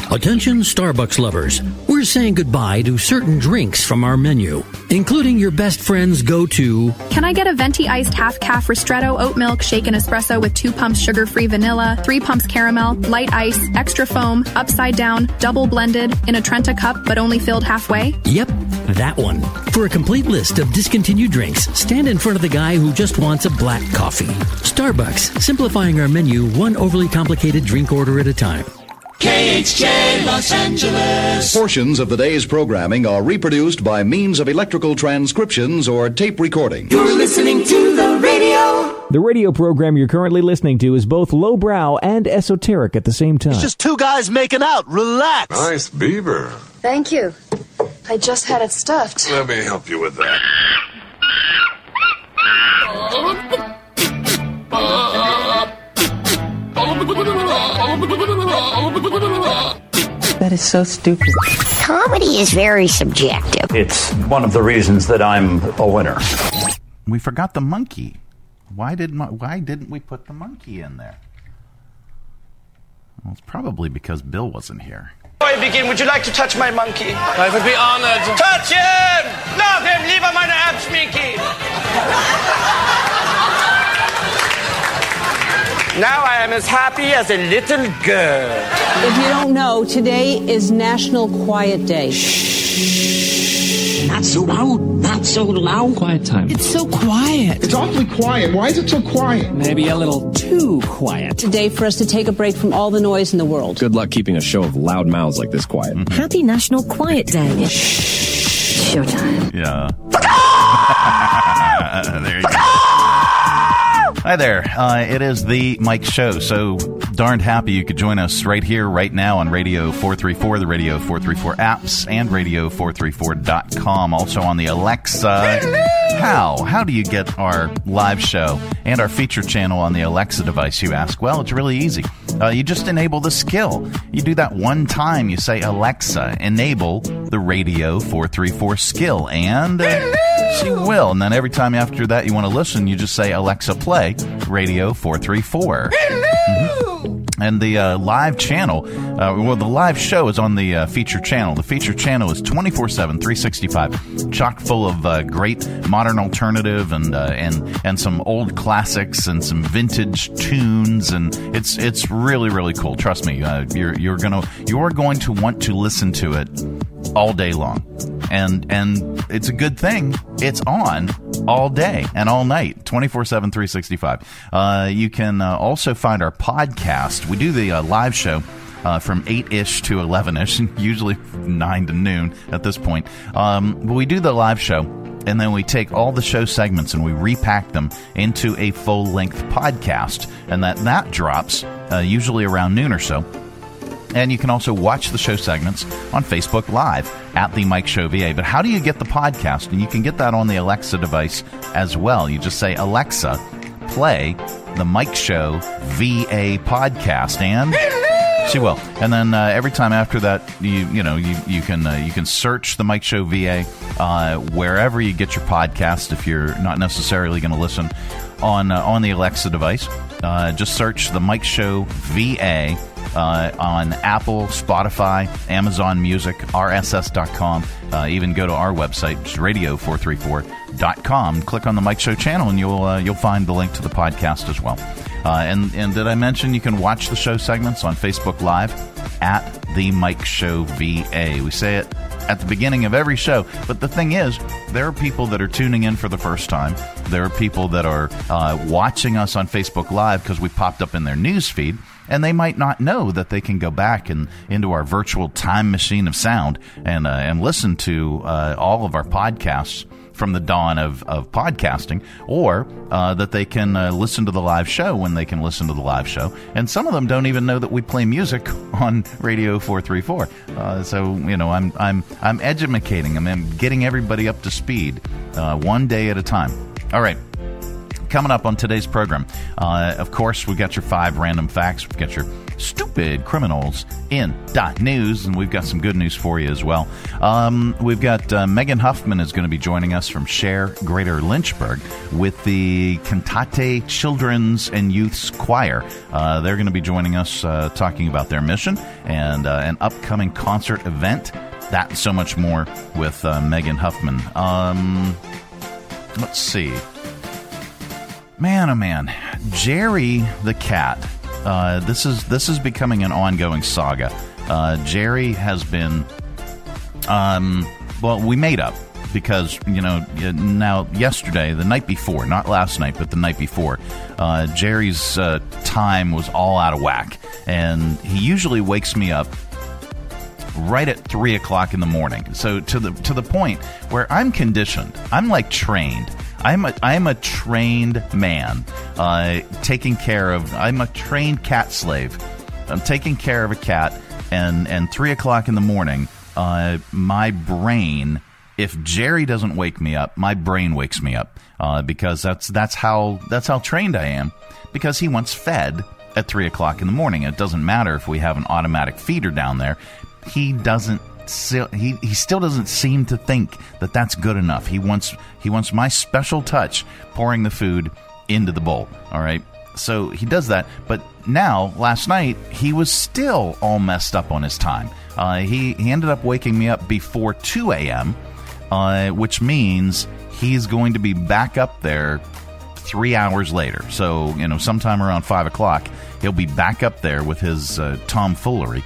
Attention Starbucks lovers. We're saying goodbye to certain drinks from our menu, including your best friend's go-to. Can I get a venti iced half-calf ristretto, oat milk, shaken espresso with 2 pumps sugar-free vanilla, 3 pumps caramel, light ice, extra foam, upside down, double blended, in a Trenta cup but only filled halfway? Yep, that one. For a complete list of discontinued drinks, stand in front of the guy who just wants a black coffee. Starbucks, simplifying our menu one overly complicated drink order at a time. KHJ Los Angeles. Portions of the day's programming are reproduced by means of electrical transcriptions or tape recording. You're listening to the radio. The radio program you're currently listening to is both lowbrow and esoteric at the same time. It's just 2 guys making out. Relax. Nice beaver. Thank you. I just had it stuffed. Let me help you with that. That is so stupid. Comedy is very subjective. It's one of the reasons that I'm a winner. We forgot the monkey. Why didn't we put the monkey in there? Well, it's probably because Bill wasn't here. Before I begin, would you like to touch my monkey? I would be honored. Touch him! Love him! Lieber meine Abschminky! Now I am as happy as a little girl. If you don't know, today is National Quiet Day. Not so loud, not so loud. Quiet time. It's so quiet. It's awfully quiet. Why is it so quiet? Maybe a little too quiet. It's a day for us to take a break from all the noise in the world. Good luck keeping a show of loud mouths like this quiet. Mm-hmm. Happy National Quiet Day. Showtime. Yeah. There you go. Hi there. It is the Mike Show. So darned happy you could join us right here, right now on Radio 434, the Radio 434 apps, and Radio434.com. Also on the Alexa. How do you get our live show and our feature channel on the Alexa device, you ask? Well, it's really easy. You just enable the skill. You do that one time. You say, Alexa, enable the Radio 434 skill. And she will. And then every time after that you want to listen, you just say, Alexa, play Radio 434. Mm-hmm. And the live channel, the live show is on the feature channel. The feature channel is 24/7, 365, chock full of great modern alternative and some old classics and some vintage tunes, and it's really, really cool. Trust me, you're going to want to listen to it all day long, and it's a good thing. It's on all day and all night, 24/7, 365. You can also find our podcast. We do the live show from 8-ish to 11-ish, usually 9 to noon at this point. But we do the live show, and then we take all the show segments and we repack them into a full-length podcast, and that drops usually around noon or so. And you can also watch the show segments on Facebook Live at The Mike Show VA. But how do you get the podcast? And you can get that on the Alexa device as well. You just say, Alexa, play The Mike Show VA podcast, and she will. And then every time after that, you can search The Mike Show VA wherever you get your podcast. If you're not necessarily going to listen on the Alexa device, just search The Mike Show VA. On Apple, Spotify, Amazon Music, RSS.com. Even go to our website, which is radio434.com. Click on the Mike Show channel, and you'll find the link to the podcast as well. And did I mention you can watch the show segments on Facebook Live at the Mike Show VA? We say it at the beginning of every show, but the thing is, there are people that are tuning in for the first time. There are people that are watching us on Facebook Live because we popped up in their news feed. And they might not know that they can go back and into our virtual time machine of sound and listen to all of our podcasts from the dawn of podcasting, or that they can listen to the live show when they can listen to the live show. And some of them don't even know that we play music on Radio 434. So I'm educating them. I'm getting everybody up to speed one day at a time. All right. Coming up on today's program, of course, we've got your 5 random facts. We've got your stupid criminals in .news, and we've got some good news for you as well. We've got Megan Huffman is going to be joining us from Share Greater Lynchburg with the Cantate Children's and Youth's Choir. They're going to be joining us talking about their mission and an upcoming concert event. That and so much more with Megan Huffman. Let's see. Man, oh man. Jerry the cat. This is becoming an ongoing saga. Jerry has been... well, we made up because, now yesterday, the night before, not last night, but the night before, Jerry's time was all out of whack. And he usually wakes me up right at 3 o'clock in the morning. So to the point where I'm conditioned. I'm like trained. I'm a trained man, taking care of. I'm a trained cat slave. I'm taking care of a cat, and 3 o'clock in the morning, my brain. If Jerry doesn't wake me up, my brain wakes me up, because that's how trained I am. Because he wants fed at 3 o'clock in the morning. It doesn't matter if we have an automatic feeder down there. He still doesn't seem to think that that's good enough. He wants my special touch pouring the food into the bowl. All right. So he does that. But now, last night, he was still all messed up on his time. He ended up waking me up before 2 a.m., which means he's going to be back up there 3 hours later. So, sometime around 5 o'clock, he'll be back up there with his tomfoolery.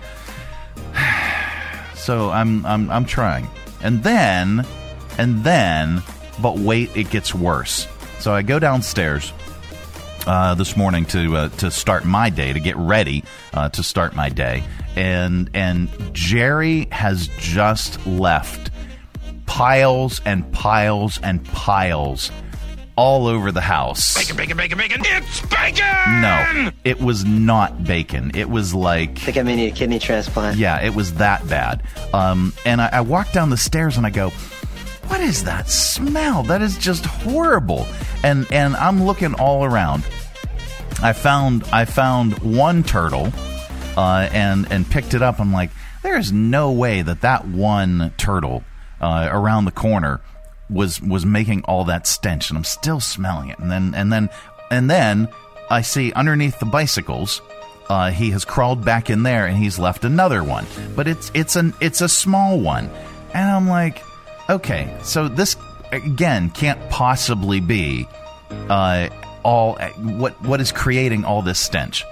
So I'm trying. And then, but wait, it gets worse. So I go downstairs this morning to start my day, to get ready to start my day. And Jerry has just left piles and piles and piles all over the house. Bacon, bacon, bacon, bacon. It's bacon! No, it was not bacon. It was like... I think I may need a kidney transplant. Yeah, it was that bad. And I walked down the stairs and I go, what is that smell? That is just horrible. And I'm looking all around. I found one turtle and picked it up. I'm like, there is no way that one turtle around the corner was making all that stench, and I'm still smelling it. And then I see underneath the bicycles, he has crawled back in there and he's left another one, but it's a small one, and I'm like, okay, so this again can't possibly be what is creating all this stench.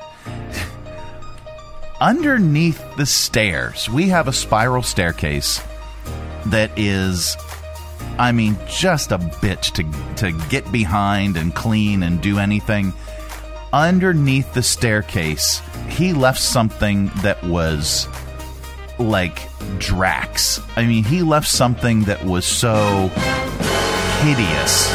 Underneath the stairs, we have a spiral staircase that is, I mean, just a bitch to get behind and clean and do anything. Underneath the staircase, he left something that was like Drax. I mean, he left something that was so hideous.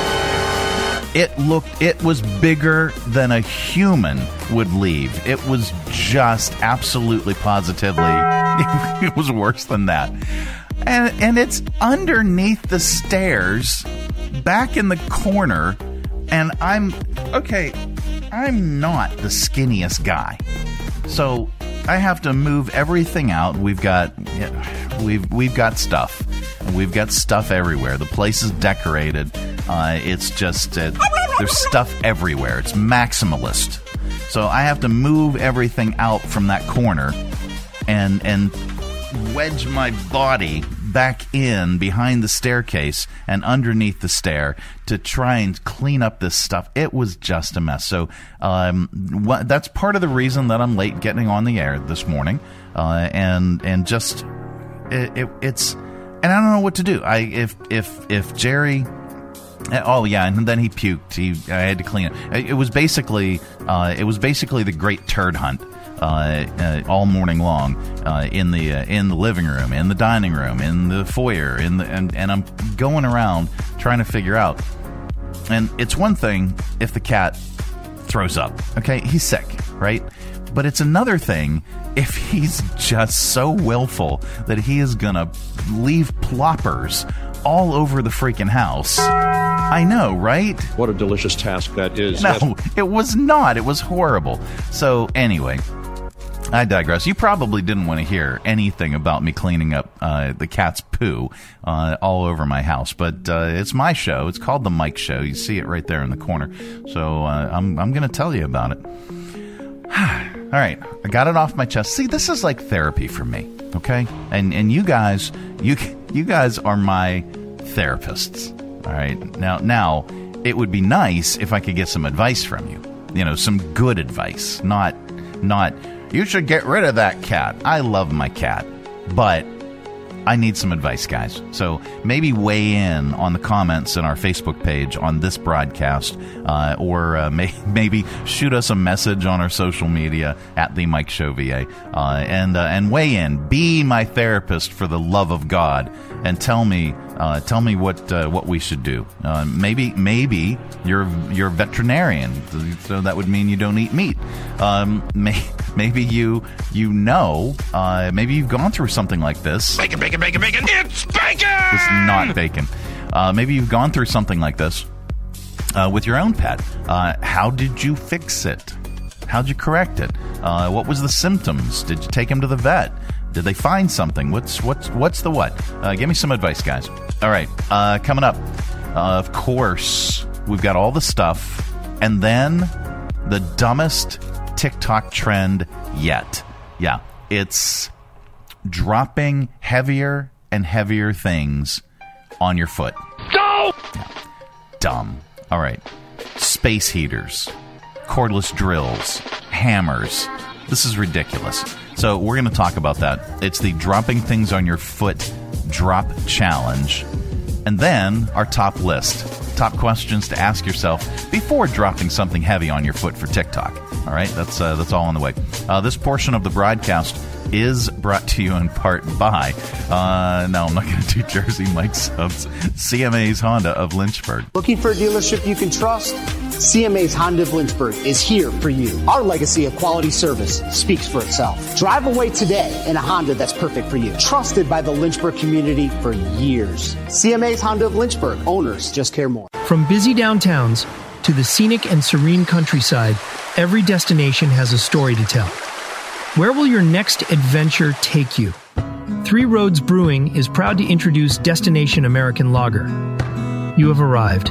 It was bigger than a human would leave. It was just absolutely positively, it was worse than that. And it's underneath the stairs, back in the corner, and I'm not the skinniest guy. So I have to move everything out. We've got stuff. We've got stuff everywhere. The place is decorated. It's just there's stuff everywhere. It's maximalist. So I have to move everything out from that corner and wedge my body back in behind the staircase and underneath the stair to try and clean up this stuff. It was just a mess. So that's part of the reason that I'm late getting on the air this morning. And just it's, and I don't know what to do. If Jerry, oh yeah, and then he puked. I had to clean it. It was basically the Great Turd Hunt. All morning long, in the living room, in the dining room, in the foyer, and I'm going around trying to figure out. And it's one thing if the cat throws up, okay, he's sick, right? But it's another thing if he's just so willful that he is gonna leave ploppers all over the freaking house. I know, right? What a delicious task that is. No, it was not. It was horrible. So anyway, I digress. You probably didn't want to hear anything about me cleaning up the cat's poo all over my house, but it's my show. It's called The Mike Show. You see it right there in the corner. So I'm going to tell you about it. All right, I got it off my chest. See, this is like therapy for me, okay? And you guys are my therapists. All right, now it would be nice if I could get some advice from you. You know, some good advice, not you should get rid of that cat. I love my cat, but I need some advice, guys. So maybe weigh in on the comments in our Facebook page on this broadcast, or maybe shoot us a message on our social media at The Mike Show VA, and weigh in. Be my therapist for the love of God, and tell me what we should do. Maybe you're a veterinarian, so that would mean you don't eat meat. Maybe maybe you've gone through something like this. Bacon. It's bacon! It's not bacon. Maybe you've gone through something like this with your own pet. How did you fix it? How'd you correct it? What was the symptoms? Did you take him to the vet? Did they find something? What's the what? Give me some advice, guys. All right, coming up, of course, we've got all the stuff, and then the dumbest TikTok trend yet. Yeah, it's dropping heavier and heavier things on your foot. No! Yeah. Dumb. All right. Space heaters, cordless drills, hammers. This is ridiculous. So we're going to talk about that. It's the dropping things on your foot drop challenge. And then our top list. Top questions to ask yourself before dropping something heavy on your foot for TikTok. All right, that's all on the way. This portion of the broadcast is brought to you in part by, no, I'm not going to do Jersey Mike subs, CMA's Honda of Lynchburg. Looking for a dealership you can trust? CMA's Honda of Lynchburg is here for you. Our legacy of quality service speaks for itself. Drive away today in a Honda that's perfect for you. Trusted by the Lynchburg community for years. CMA's Honda of Lynchburg. Owners just care more. From busy downtowns to the scenic and serene countryside, every destination has a story to tell. Where will your next adventure take you? Three Roads Brewing is proud to introduce Destination American Lager. You have arrived.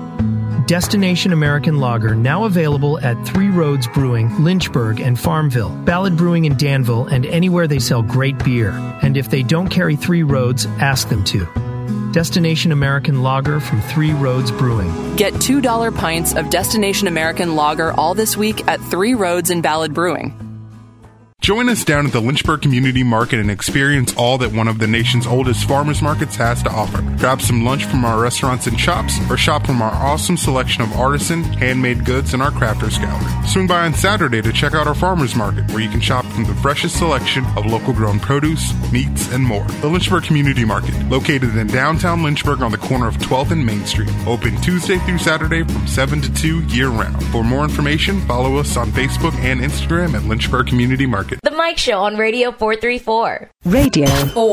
Destination American Lager, now available at Three Roads Brewing, Lynchburg, and Farmville, Ballard Brewing in Danville, and anywhere they sell great beer. And if they don't carry Three Roads, ask them to. Destination American Lager from Three Roads Brewing. Get $2 pints of Destination American Lager all this week at Three Roads in Ballard Brewing. Join us down at the Lynchburg Community Market and experience all that one of the nation's oldest farmers markets has to offer. Grab some lunch from our restaurants and shops, or shop from our awesome selection of artisan, handmade goods in our crafters gallery. Swing by on Saturday to check out our farmers market, where you can shop from the freshest selection of local grown produce, meats, and more. The Lynchburg Community Market, located in downtown Lynchburg on the corner of 12th and Main Street. Open Tuesday through Saturday from 7 to 2 year-round. For more information, follow us on Facebook and Instagram at Lynchburg Community Market. The Mike Show on Radio 434. Radio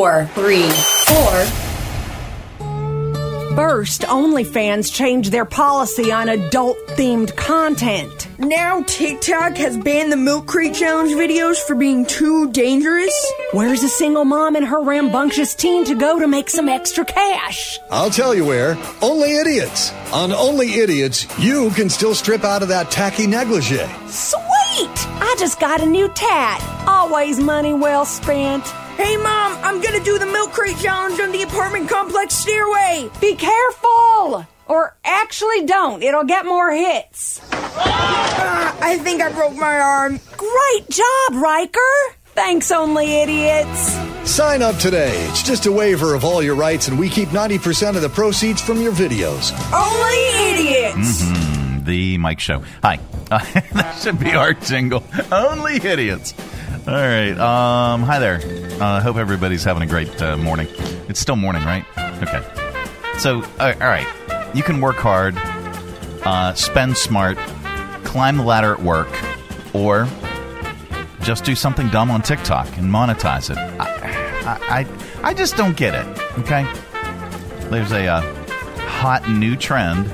434. First, OnlyFans changed their policy on adult-themed content. Now TikTok has banned the Milk Crate Challenge videos for being too dangerous. Where's a single mom and her rambunctious teen to go to make some extra cash? I'll tell you where. Only Idiots. On Only Idiots, you can still strip out of that tacky negligee. Sweet! I just got a new tat. Always money well spent. Hey, Mom, I'm going to do the Milk Crate Challenge on the apartment complex stairway. Be careful! Or actually don't. It'll get more hits. I think I broke my arm. Great job, Riker. Thanks, Only Idiots. Sign up today. It's just a waiver of all your rights, and we keep 90% of the proceeds from your videos. Only Idiots. Mm-hmm. The Mike Show. Hi. That should be our jingle. Only Idiots. All right. Hi there. Hope everybody's having a great morning. It's still morning, right? Okay. So, all right. You can work hard, spend smart, climb the ladder at work, or just do something dumb on TikTok and monetize it. I just don't get it. Okay. There's a hot new trend.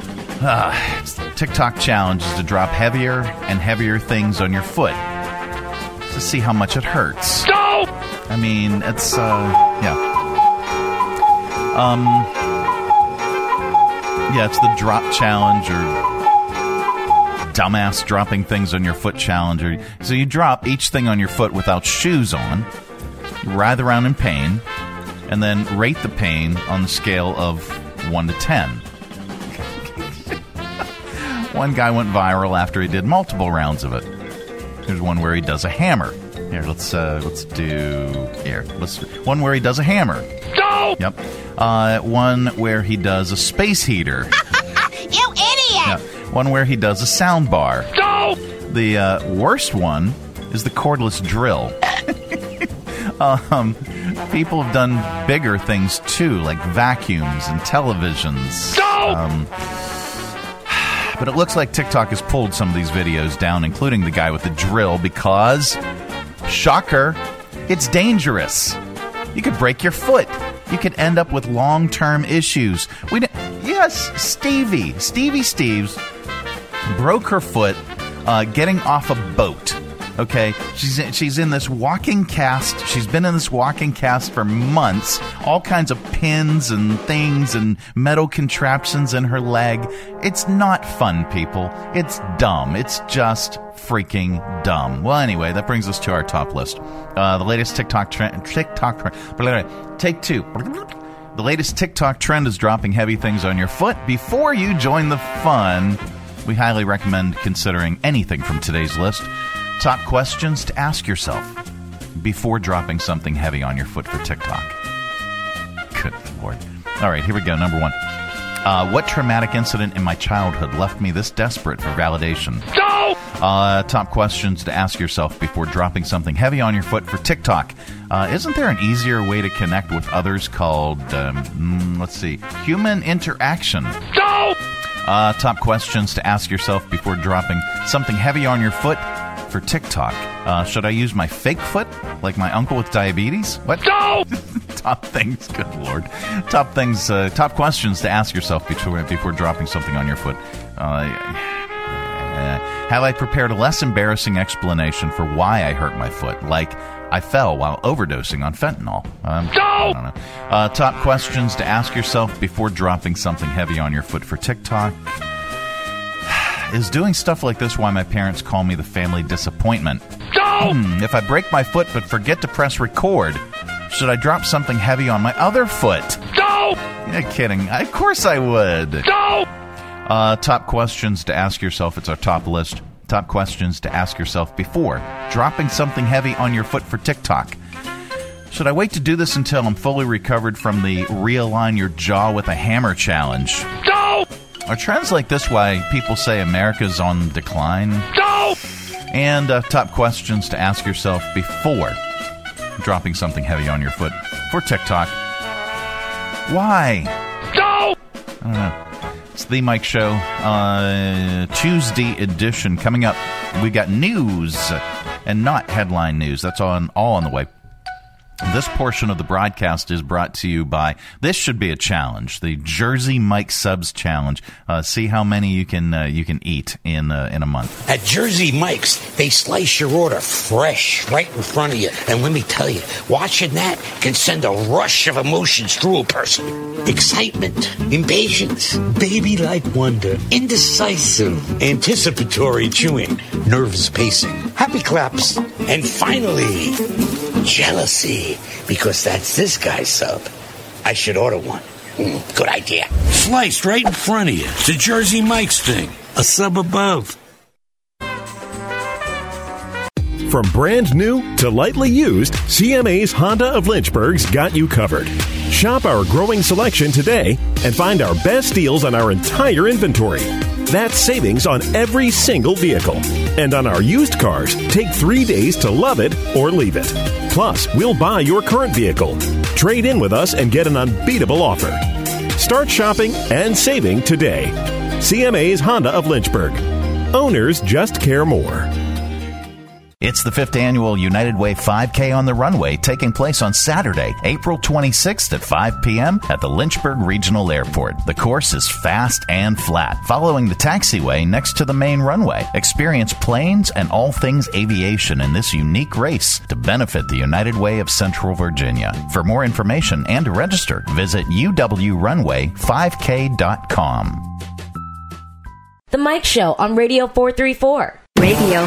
TikTok challenge is to drop heavier and heavier things on your foot. to see how much it hurts. No! I mean, it's, it's the drop challenge or dumbass dropping things on your foot challenge. So you drop each thing on your foot without shoes on, writhe around in pain, and then rate the pain on the scale of 1 to 10. One guy went viral after he did multiple rounds of it. There's one where he does a hammer. Here, let's do here. One where he does a hammer. No! Yep. One where he does a space heater. You idiot! Yeah. One where he does a sound bar. No! The worst one is the cordless drill. People have done bigger things too, like vacuums and televisions. No! But it looks like TikTok has pulled some of these videos down, including the guy with the drill, because, shocker, it's dangerous. You could break your foot. You could end up with long-term issues. Stevie Steves broke her foot getting off a boat. Okay, she's in this walking cast. She's been in this walking cast for months. All kinds of pins and things and metal contraptions in her leg. It's not fun, people. It's dumb. It's just freaking dumb. Well, anyway, that brings us to our top list. The latest TikTok trend. Take two. The latest TikTok trend is dropping heavy things on your foot. Before you join the fun, we highly recommend considering anything from today's list. Top questions to ask yourself before dropping something heavy on your foot for TikTok. Good Lord. All right, here we go. Number 1. What traumatic incident in my childhood left me this desperate for validation? No! Top questions to ask yourself before dropping something heavy on your foot for TikTok. Isn't there an easier way to connect with others called, human interaction? No! Top questions to ask yourself before dropping something heavy on your foot for TikTok. Should I use my fake foot, like my uncle with diabetes? What? No! Top things, good Lord. Top questions to ask yourself before dropping something on your foot. Have I prepared a less embarrassing explanation for why I hurt my foot, like I fell while overdosing on fentanyl? I don't know. Top questions to ask yourself before dropping something heavy on your foot for TikTok. Is doing stuff like this why my parents call me the family disappointment? No! If I break my foot but forget to press record, should I drop something heavy on my other foot? No! You're kidding. Of course I would. No! Top questions to ask yourself. It's our top list. Top questions to ask yourself before dropping something heavy on your foot for TikTok. Should I wait to do this until I'm fully recovered from the realign your jaw with a hammer challenge? No! Are trends like this why people say America's on decline? No! And top questions to ask yourself before dropping something heavy on your foot for TikTok. Why? No! I don't know. It's The Mike Show, Tuesday edition. Coming up, we got news and not headline news. That's all on the way. This portion of the broadcast is brought to you by, this should be a challenge, the Jersey Mike Subs Challenge. See how many you can eat in a month. At Jersey Mike's, they slice your order fresh right in front of you. And let me tell you, watching that can send a rush of emotions through a person. Excitement, impatience, baby-like wonder, indecisive, anticipatory chewing, nerves pacing, happy claps, and finally, jealousy. Because that's this guy's sub. I should order one. Good idea. Sliced right in front of you. The Jersey Mike's thing. A sub above. From brand new to lightly used, CMA's Honda of Lynchburg's got you covered. Shop our growing selection today and find our best deals on our entire inventory. That's savings on every single vehicle. And on our used cars, take 3 days to love it or leave it. Plus, we'll buy your current vehicle. Trade in with us and get an unbeatable offer. Start shopping and saving today. CMA's Honda of Lynchburg. Owners just care more. It's the 5th annual United Way 5K on the Runway, taking place on Saturday, April 26th at 5 p.m. at the Lynchburg Regional Airport. The course is fast and flat, following the taxiway next to the main runway. Experience planes and all things aviation in this unique race to benefit the United Way of Central Virginia. For more information and to register, visit uwrunway5k.com. The Mike Show on Radio 434. Radio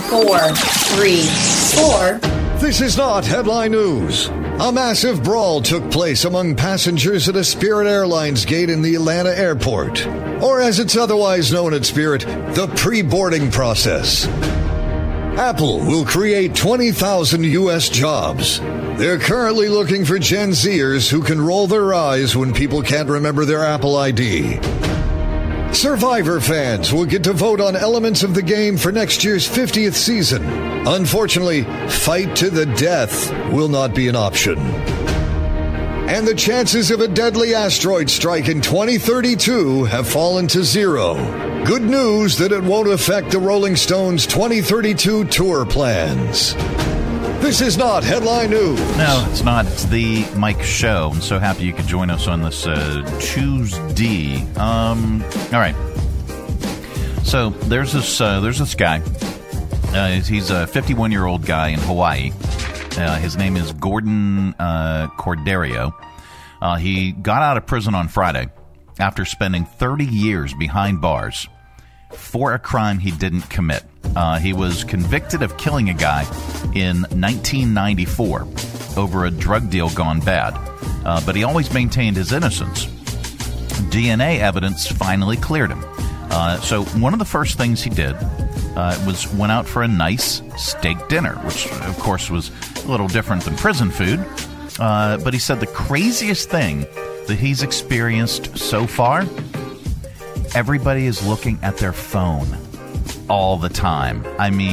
434. This is not headline news. A massive brawl took place among passengers at a Spirit Airlines gate in the Atlanta airport, or as it's otherwise known at Spirit, the pre-boarding process. Apple will create 20,000 U.S. jobs. They're currently looking for Gen Zers who can roll their eyes when people can't remember their Apple ID. Survivor fans will get to vote on elements of the game for next year's 50th season. Unfortunately, fight to the death will not be an option. And the chances of a deadly asteroid strike in 2032 have fallen to 0. Good news that it won't affect the Rolling Stones' 2032 tour plans. This is not headline news. No, it's not. It's the Mike Show. I'm so happy you could join us on this Tuesday. All right. So there's this guy. He's a 51-year-old guy in Hawaii. His name is Gordon Corderio. He got out of prison on Friday after spending 30 years behind bars for a crime he didn't commit. He was convicted of killing a guy in 1994 over a drug deal gone bad, but he always maintained his innocence. DNA evidence finally cleared him. So one of the first things he did was went out for a nice steak dinner, which, of course, was a little different than prison food. But he said the craziest thing that he's experienced so far, everybody is looking at their phone all the time.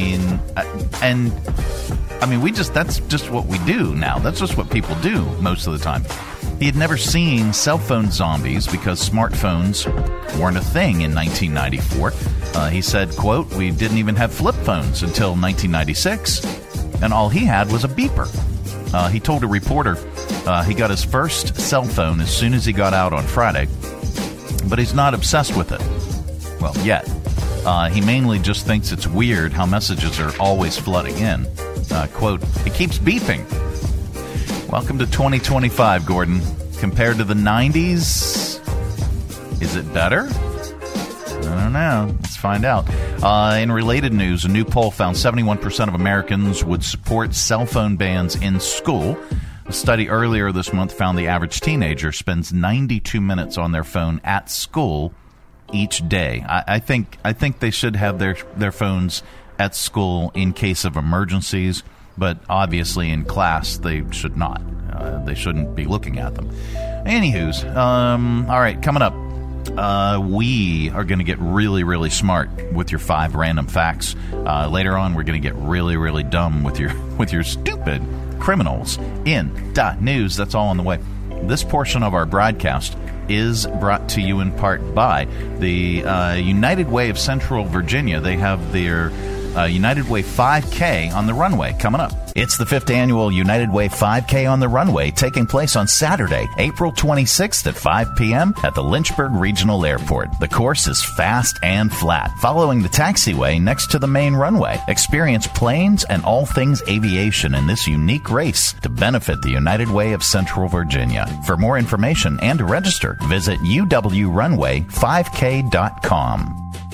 That's just what we do now. That's just what people do most of the time. He had never seen cell phone zombies because smartphones weren't a thing in 1994. He said, quote, "We didn't even have flip phones until 1996, and all he had was a beeper." He told a reporter he got his first cell phone as soon as he got out on Friday, but he's not obsessed with it. Well, yet. He mainly just thinks it's weird how messages are always flooding in. Quote, "It keeps beeping." Welcome to 2025, Gordon. Compared to the 90s, is it better? I don't know. Let's find out. In related news, a new poll found 71% of Americans would support cell phone bans in school. A study earlier this month found the average teenager spends 92 minutes on their phone at school each day. I think they should have their phones at school in case of emergencies, but obviously in class they should not. They shouldn't be looking at them. Anywho's, all right, coming up, we are going to get really, really smart with your 5 random facts. Later on, we're going to get really, really dumb with your stupid criminals in .news. That's all on the way. This portion of our broadcast is brought to you in part by the United Way of Central Virginia. They have their United Way 5K on the runway coming up. It's the 5th annual United Way 5K on the runway, taking place on Saturday, April 26th at 5 p.m. at the Lynchburg Regional Airport. The course is fast and flat, following the taxiway next to the main runway. Experience planes and all things aviation in this unique race to benefit the United Way of Central Virginia. For more information and to register, visit uwrunway5k.com.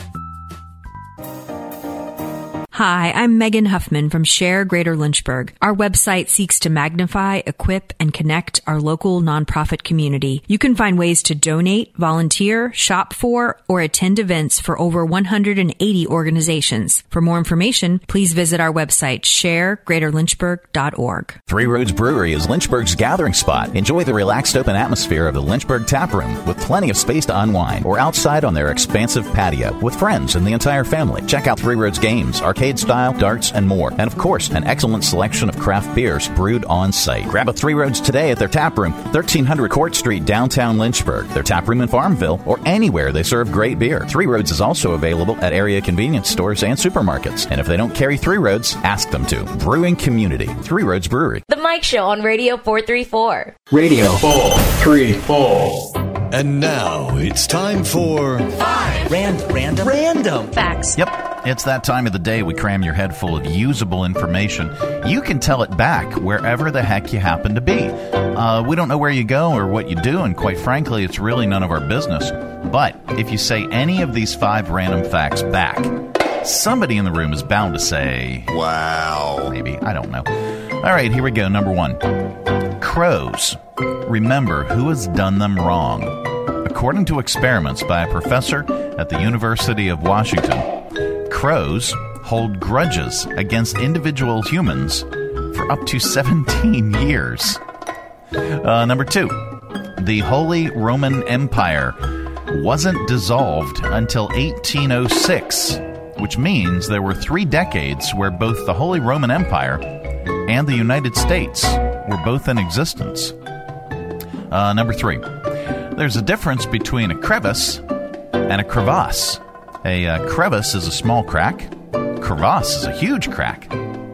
Hi, I'm Megan Huffman from Share Greater Lynchburg. Our website seeks to magnify, equip, and connect our local nonprofit community. You can find ways to donate, volunteer, shop for, or attend events for over 180 organizations. For more information, please visit our website, sharegreaterlynchburg.org. Three Roads Brewery is Lynchburg's gathering spot. Enjoy the relaxed open atmosphere of the Lynchburg Tap Room with plenty of space to unwind, or outside on their expansive patio with friends and the entire family. Check out Three Roads games, arcade arcade style, darts, and more. And of course, an excellent selection of craft beers brewed on site. Grab a Three Roads today at their tap room, 1300 Court Street, downtown Lynchburg, their tap room in Farmville, or anywhere they serve great beer. Three Roads is also available at area convenience stores and supermarkets. And if they don't carry Three Roads, ask them to. Brewing community, Three Roads Brewery. The Mike Show on Radio 434. Radio 434. And now it's time for 5 random facts. Yep, it's that time of the day we cram your head full of usable information. You can tell it back wherever the heck you happen to be. We don't know where you go or what you do, and quite frankly, it's really none of our business. But if you say any of these 5 random facts back, somebody in the room is bound to say, wow. Maybe, I don't know. All right, here we go. Number 1. Crows. Remember who has done them wrong. According to experiments by a professor at the University of Washington, crows hold grudges against individual humans for up to 17 years. Number 2. The Holy Roman Empire wasn't dissolved until 1806, which means there were 3 decades where both the Holy Roman Empire and the United States were both in existence. Number 3. There's a difference between a crevice and a crevasse. A crevice is a small crack. Crevasse is a huge crack.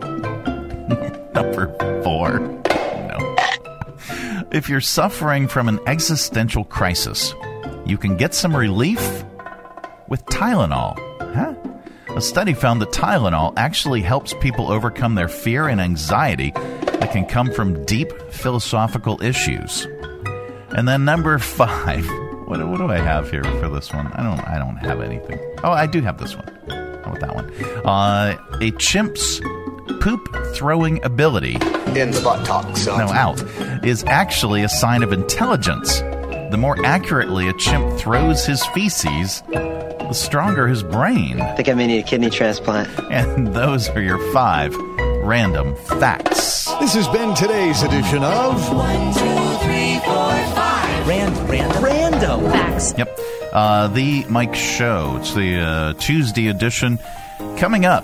Number 4. No. If you're suffering from an existential crisis, you can get some relief with Tylenol. Huh? A study found that Tylenol actually helps people overcome their fear and anxiety that can come from deep philosophical issues. And then number 5. What do I have here for this one? I don't have anything. Oh, I do have this one. How about that one? A chimp's poop-throwing ability in the buttocks. Out is actually a sign of intelligence. The more accurately a chimp throws his feces, the stronger his brain. I think I may need a kidney transplant. And those are your 5 random facts. This has been today's edition of 1, 2, 3, 4, 5 random facts. Yep. The Mike Show. It's the Tuesday edition. Coming up,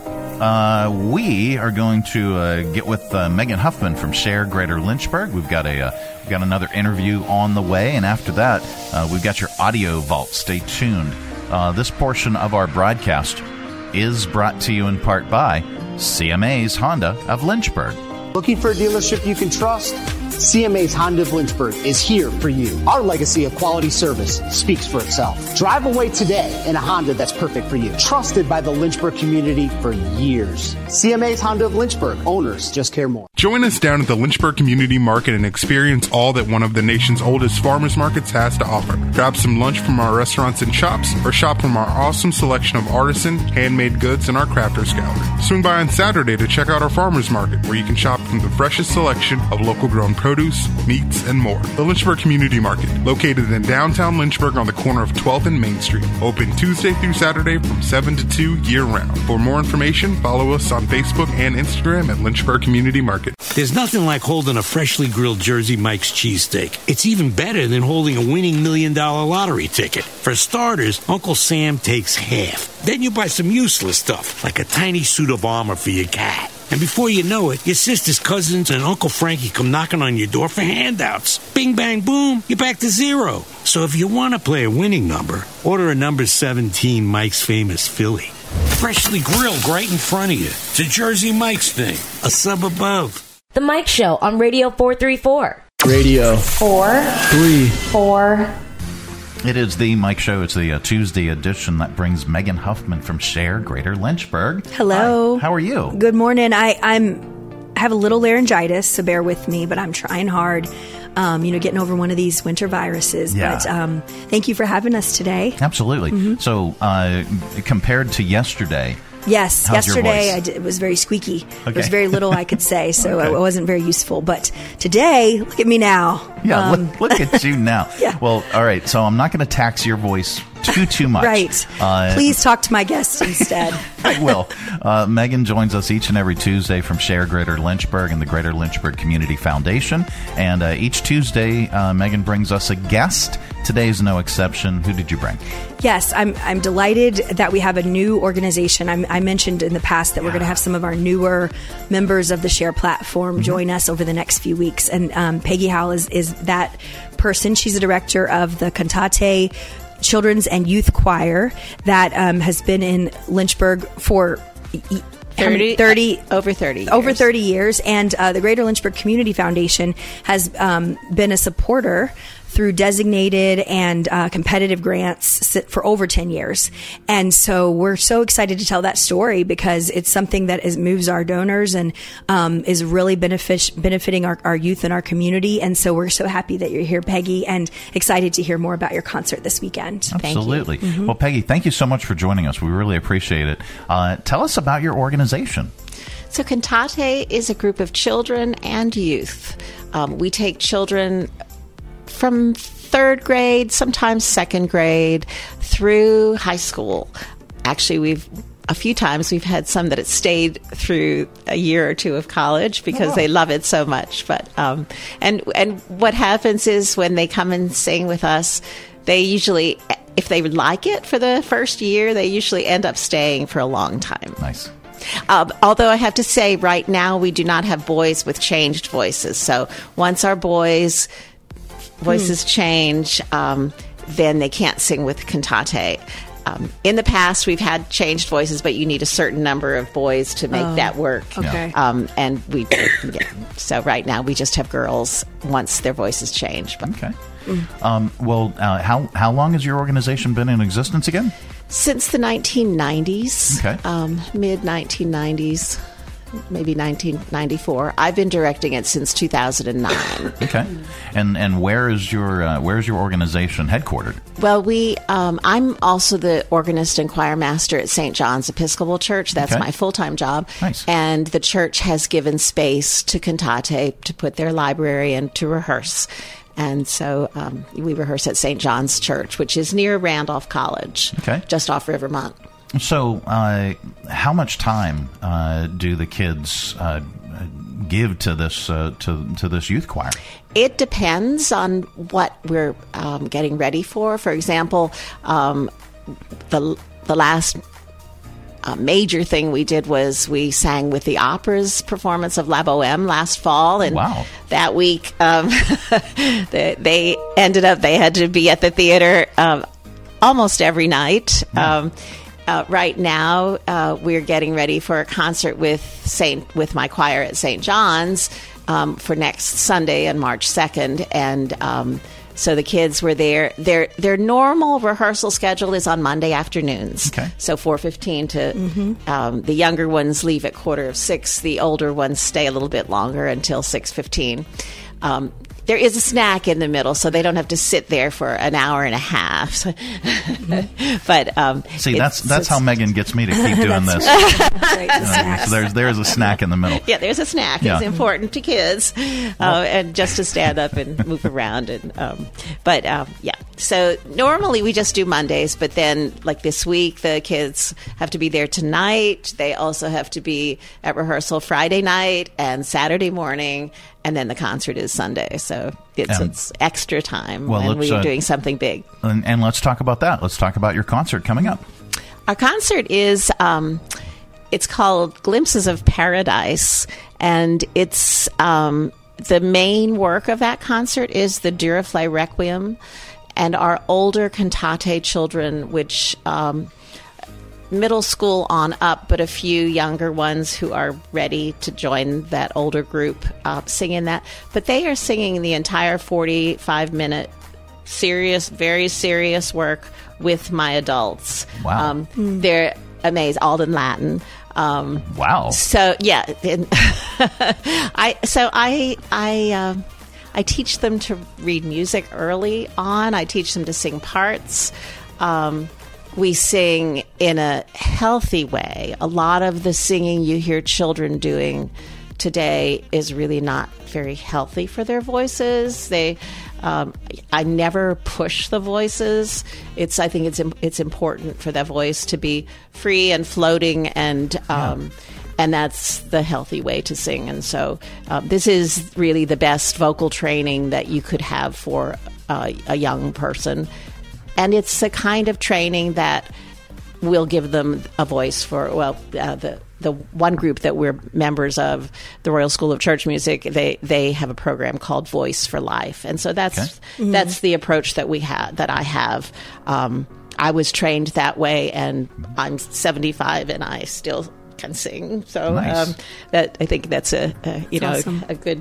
we are going to get with Megan Huffman from Share Greater Lynchburg. We've got another interview on the way, and after that, we've got your audio vault. Stay tuned. This portion of our broadcast is brought to you in part by CMA's Honda of Lynchburg. Looking for a dealership you can trust? CMA's Honda of Lynchburg is here for you. Our legacy of quality service speaks for itself. Drive away today in a Honda that's perfect for you. Trusted by the Lynchburg community for years. CMA's Honda of Lynchburg. Owners just care more. Join us down at the Lynchburg Community Market and experience all that one of the nation's oldest farmers markets has to offer. Grab some lunch from our restaurants and shops, or shop from our awesome selection of artisan, handmade goods and our crafters gallery. Swing by on Saturday to check out our farmers market, where you can shop from the freshest selection of local grown produce, meats, and more. The Lynchburg Community Market, located in downtown Lynchburg on the corner of 12th and Main Street. Open Tuesday through Saturday from 7 to 2 year-round. For more information, follow us on Facebook and Instagram at Lynchburg Community Market. There's nothing like holding a freshly grilled Jersey Mike's cheesesteak. It's even better than holding a winning $1 million lottery ticket. For starters, Uncle Sam takes half. Then you buy some useless stuff, like a tiny suit of armor for your cat. And before you know it, your sister's cousins and Uncle Frankie come knocking on your door for handouts. Bing, bang, boom, you're back to zero. So if you want to play a winning number, order a number 17 Mike's Famous Philly. Freshly grilled right in front of you. It's a Jersey Mike's thing, a sub above. The Mike Show on Radio 434. Radio 434. It is the Mike Show. It's the Tuesday edition that brings Megan Huffman from Share Greater Lynchburg. Hello. Hi. How are you? Good morning. I have a little laryngitis, so bear with me, but I'm trying hard. Getting over one of these winter viruses. Yeah. But thank you for having us today. Absolutely. Mm-hmm. So compared to yesterday. Yes, yesterday it was very squeaky. Okay. There was very little I could say, so okay. It wasn't very useful. But today, look at me now. Yeah, look at you now. Yeah. Well, all right, so I'm not going to tax your voice too much. Right. Please talk to my guest instead. I will. Megan joins us each and every Tuesday from Share Greater Lynchburg and the Greater Lynchburg Community Foundation. And each Tuesday, Megan brings us a guest. Today's no exception. Who did you bring? Yes, I'm delighted that we have a new organization. I mentioned in the past that we're going to have some of our newer members of the Share platform join us over the next few weeks. And Peggy Howell is that person. She's the director of the Cantate Children's and Youth Choir that has been in Lynchburg for 30 years. And the Greater Lynchburg Community Foundation has been a supporter through designated and competitive grants for over 10 years. And so we're so excited to tell that story because it's something that moves our donors and is really benefiting our youth and our community. And so we're so happy that you're here, Peggy, and excited to hear more about your concert this weekend. Absolutely. Thank you. Well, Peggy, thank you so much for joining us. We really appreciate it. Tell us about your organization. So Cantate is a group of children and youth. We take children from third grade, sometimes second grade, through high school. Actually, a few times we've had some that have stayed through a year or two of college because they love it so much. But and what happens is when they come and sing with us, they usually, if they like it for the first year, they usually end up staying for a long time. Nice. Although I have to say, right now we do not have boys with changed voices. So once our boys' voices change, then they can't sing with Cantate. In the past, we've had changed voices, but you need a certain number of boys to make that work. Okay. And so right now we just have girls once their voices change. But. Okay. Well, how long has your organization been in existence again? Since the 1990s. Okay. Mid-1990s. Maybe 1994. I've been directing it since 2009. Okay, and where is your organization headquartered? Well, I'm also the organist and choir master at St. John's Episcopal Church. That's my full-time job. Nice. And the church has given space to Cantate to put their library and to rehearse. And so we rehearse at St. John's Church, which is near Randolph College, just off Rivermont. So, how much time do the kids give to this to this youth choir? It depends on what we're getting ready for. For example, the last major thing we did was we sang with the opera's performance of La Boheme last fall, and that week they had to be at the theater almost every night. Right now, we're getting ready for a concert with my choir at St. John's for next Sunday on March 2nd, and so the kids were there. Their normal rehearsal schedule is on Monday afternoons. Okay. So 4:15 to the younger ones leave at 5:45. The older ones stay a little bit longer until 6:15. There is a snack in the middle, so they don't have to sit there for an hour and a half. But see, that's how Megan gets me to keep doing this. So there's a snack in the middle. Yeah, there's a snack. Yeah. It's important to kids, and just to stand up and move around. And yeah. So normally we just do Mondays, but then like this week, the kids have to be there tonight. They also have to be at rehearsal Friday night and Saturday morning. And then the concert is Sunday, so it's extra time when we're doing something big. And let's talk about that. Let's talk about your concert coming up. Our concert is, it's called Glimpses of Paradise, and it's the main work of that concert is the Duraflay Requiem, and our older Cantate children, which middle school on up, but a few younger ones who are ready to join that older group singing that. But they are singing the entire 45-minute very serious work with my adults. Wow. They're amazing, all in Latin. Wow. So, yeah. I teach them to read music early on. I teach them to sing parts. We sing in a healthy way. A lot of the singing you hear children doing today is really not very healthy for their voices. I never push the voices. I think it's important for that voice to be free and floating, and that's the healthy way to sing. And so this is really the best vocal training that you could have for a young person. And it's a kind of training that will give them a voice for, the one group that we're members of, the Royal School of Church Music, they have a program called Voice for Life. And so that's the approach that I have. I was trained that way, and I'm 75 and I still can sing. So nice. I think that's awesome. A good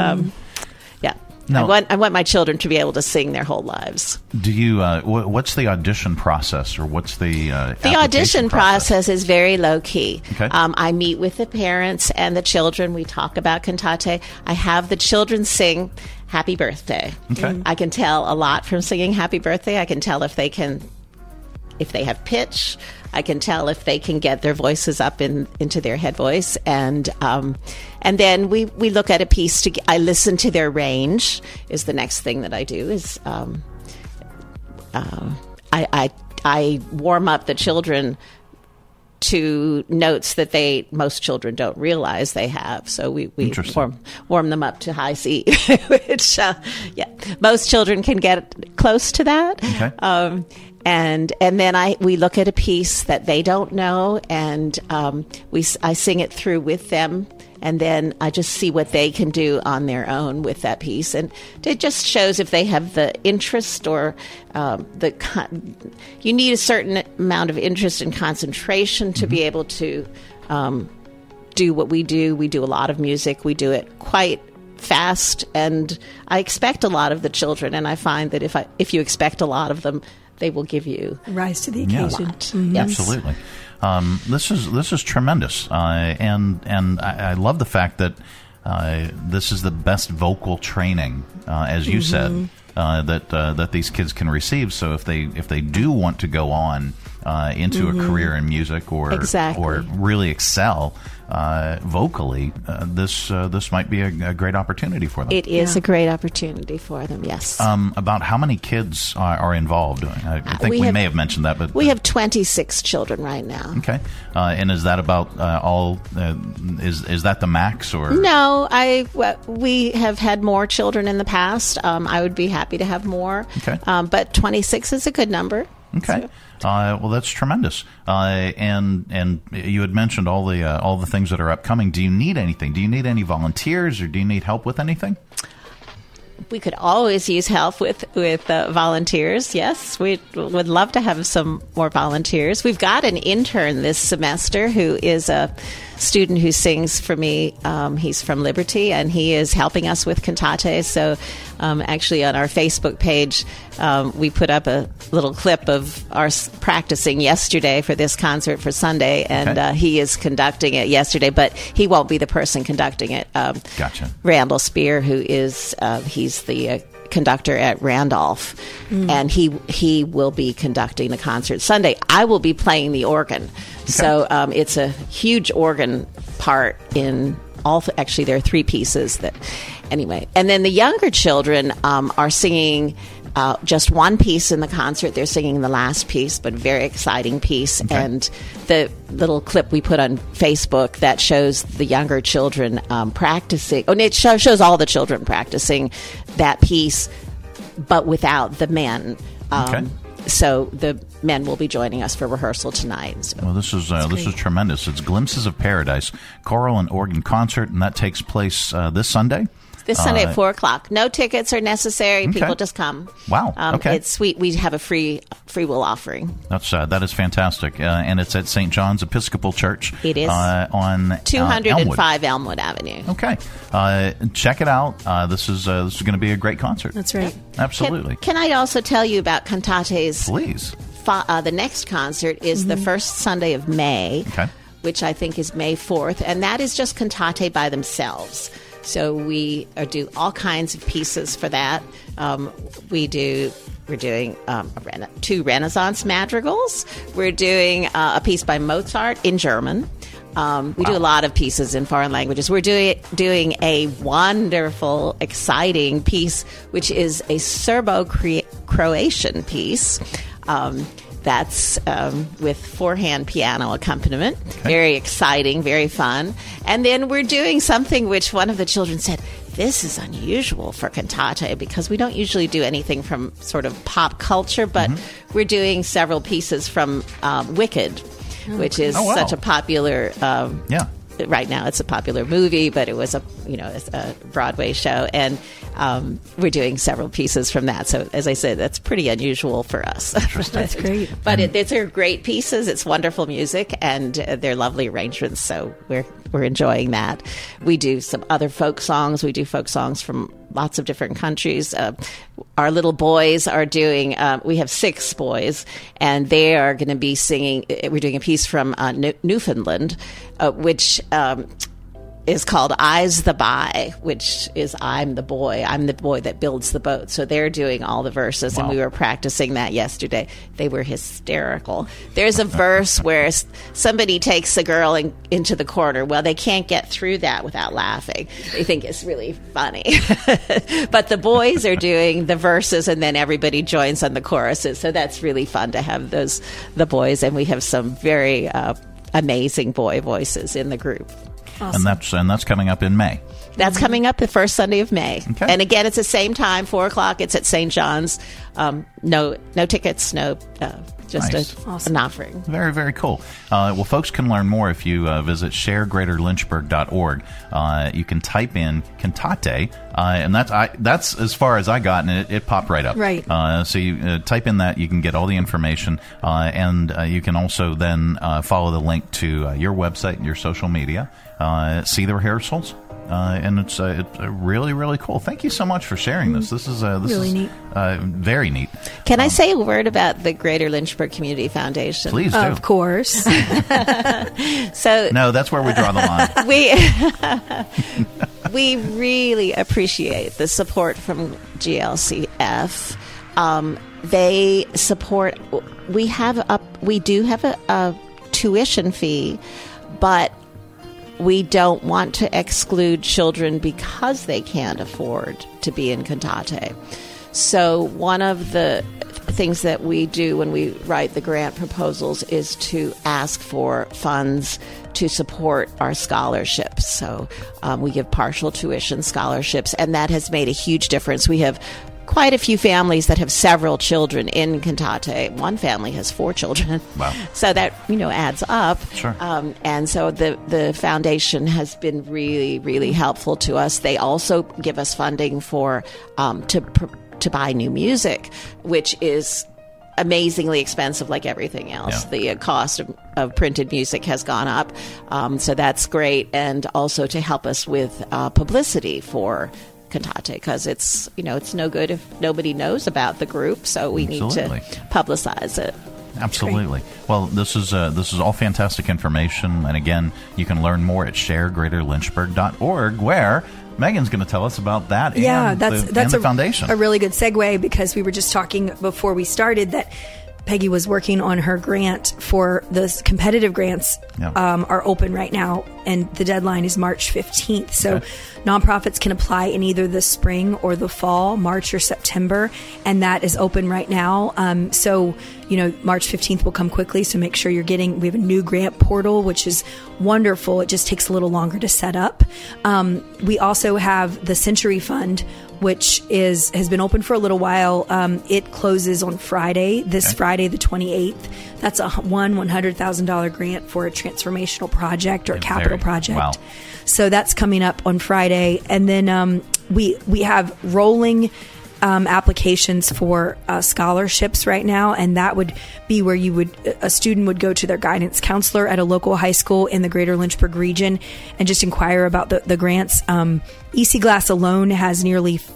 Now, I want my children to be able to sing their whole lives. Do you? What's the audition process, or what's the audition process is very low key. Okay. I meet with the parents and the children. We talk about cantate. I have the children sing "Happy Birthday." Okay. I can tell a lot from singing "Happy Birthday." I can tell if they have pitch. I can tell if they can get their voices up into their head voice, and then we look at a piece. I listen to their range. Is the next thing that I do is I warm up the children to notes that most children don't realize they have. So we warm them up to high C, which most children can get close to that. Okay. And then we look at a piece that they don't know, and I sing it through with them, and then I just see what they can do on their own with that piece, and it just shows if they have the interest or you need a certain amount of interest and concentration to be able to do what we do. We do a lot of music. We do it quite fast, and I expect a lot of the children, and I find that if you expect a lot of them, they will give you rise to the occasion. Mm-hmm. Yes. Absolutely. This is tremendous, and I love the fact that this is the best vocal training, as you said, that these kids can receive. So if they do want to go on into a career in music or really excel vocally, this might be a great opportunity for them. It is a great opportunity for them. Yes. About how many kids are involved? I think we may have mentioned that, but we have 26 children right now. Okay, and is that about all? Is that the max, or no? We have had more children in the past. I would be happy to have more. Okay, but 26 is a good number. Okay. So. Well, that's tremendous. And you had mentioned all the things that are upcoming. Do you need anything? Do you need any volunteers, or do you need help with anything? We could always use help with volunteers. Yes, we would love to have some more volunteers. We've got an intern this semester who is a student who sings for me. He's from Liberty, and he is helping us with cantate. So actually on our Facebook page, we put up a little clip of our practicing yesterday for this concert for Sunday, and he is conducting it yesterday, but he won't be the person conducting it. Gotcha. Randall Spear, who is he's the conductor at Randolph, and he will be conducting the concert Sunday. I will be playing the organ. So it's a huge organ part in all. Actually, there are three pieces that. Anyway, and then the younger children are singing just one piece in the concert. They're singing the last piece, but very exciting piece. Okay. And the little clip we put on Facebook that shows the younger children practicing. Oh, it shows all the children practicing that piece, but without the men. So the men will be joining us for rehearsal tonight. So well, this is tremendous. It's Glimpses of Paradise, choral and organ concert, and that takes place this Sunday. This Sunday at 4:00. No tickets are necessary. Okay. People just come. Wow. Okay. It's sweet. We have a free will offering. That is fantastic, and it's at St. John's Episcopal Church. It is on 205 Elmwood Avenue. Okay, check it out. This is going to be a great concert. That's right. Absolutely. Can I also tell you about cantates? Please. The next concert is the first Sunday of May, which I think is May 4th, and that is just cantate by themselves. So we do all kinds of pieces for that. We're doing 2 Renaissance madrigals. We're doing a piece by Mozart in German. We do a lot of pieces in foreign languages. We're doing a wonderful, exciting piece, which is a Serbo-Croatian piece. That's with four-hand piano accompaniment. Okay. Very exciting, very fun. And then we're doing something which one of the children said, this is unusual for cantate because we don't usually do anything from sort of pop culture, but we're doing several pieces from Wicked, which is such a popular right now. It's a popular movie, but it was a Broadway show, and we're doing several pieces from that. So, as I said, that's pretty unusual for us. That's great. But they're great pieces. It's wonderful music, and they're lovely arrangements. So we're enjoying that. We do some other folk songs. We do folk songs from lots of different countries. Our little boys are doing, we have 6 boys, and they are going to be singing, we're doing a piece from Newfoundland, which is called I's the Buy, which is I'm the boy that builds the boat. So they're doing all the verses, and we were practicing that yesterday. They were hysterical. There's a verse where somebody takes a girl into the corner. Well, they can't get through that without laughing. They think it's really funny. But the boys are doing the verses, and then everybody joins on the choruses. So that's really fun to have the boys, and we have some very amazing boy voices in the group. Awesome. And that's coming up in May. That's coming up the first Sunday of May. Okay. And again, it's the same time, 4:00. It's at St. John's. No tickets, just an offering. Very, very cool. Well, folks can learn more if you visit sharegreaterlynchburg.org. You can type in cantate, and that's as far as I got, and it popped right up. Right. So you type in that, you can get all the information, and you can also then follow the link to your website and your social media, see the rehearsals. And it's really, really cool. Thank you so much for sharing this. This is really neat. Very neat. Can I say a word about the Greater Lynchburg Community Foundation? Please do. Of course. So no, that's where we draw the line. We really appreciate the support from GLCF. They support. We do have a tuition fee, but we don't want to exclude children because they can't afford to be in cantate. So one of the things that we do when we write the grant proposals is to ask for funds to support our scholarships. So we give partial tuition scholarships, and that has made a huge difference. We have quite a few families that have several children in cantate. One family has 4 children. Wow. So that, adds up. Sure. And so the foundation has been really, really helpful to us. They also give us funding for to buy new music, which is amazingly expensive like everything else. Yeah. The cost of printed music has gone up. So that's great. And also to help us with publicity for cantate, because it's no good if nobody knows about the group, so we need to publicize it. Absolutely. Well, this is all fantastic information, and again, you can learn more at sharegreaterlynchburg.org, where Megan's going to tell us about that. Yeah, that's the foundation. A really good segue, because we were just talking before we started that Peggy was working on her grant for the competitive grants are open right now, and the deadline is March 15th. So nonprofits can apply in either the spring or the fall, March or September, and that is open right now. So March 15th will come quickly, so make sure we have a new grant portal, which is wonderful. It just takes a little longer to set up. We also have the Century Fund, which has been open for a little while. It closes on Friday, Friday the 28th. That's a $100,000 grant for a transformational project or a capital project. Wow. So that's coming up on Friday. And then we have rolling applications for scholarships right now, and that would be where a student would go to their guidance counselor at a local high school in the Greater Lynchburg region and just inquire about the grants. EC Glass alone has nearly